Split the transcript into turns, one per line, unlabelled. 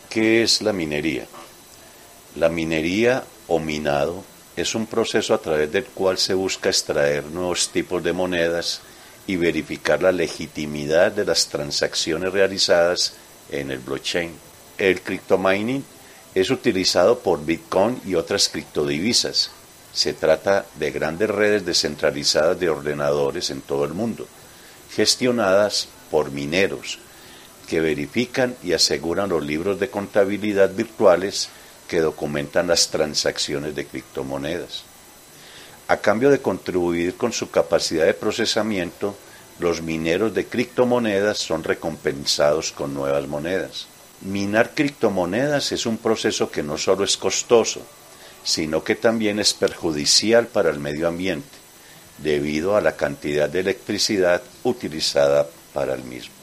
¿Qué es la minería? La minería o minado es un proceso a través del cual se busca extraer nuevos tipos de monedas y verificar la legitimidad de las transacciones realizadas en el blockchain. El criptomining es utilizado por Bitcoin y otras criptodivisas. Se trata de grandes redes descentralizadas de ordenadores en todo el mundo, gestionadas por mineros, que verifican y aseguran los libros de contabilidad virtuales que documentan las transacciones de criptomonedas. A cambio de contribuir con su capacidad de procesamiento, los mineros de criptomonedas son recompensados con nuevas monedas. Minar criptomonedas es un proceso que no solo es costoso, sino que también es perjudicial para el medio ambiente, debido a la cantidad de electricidad utilizada para el mismo.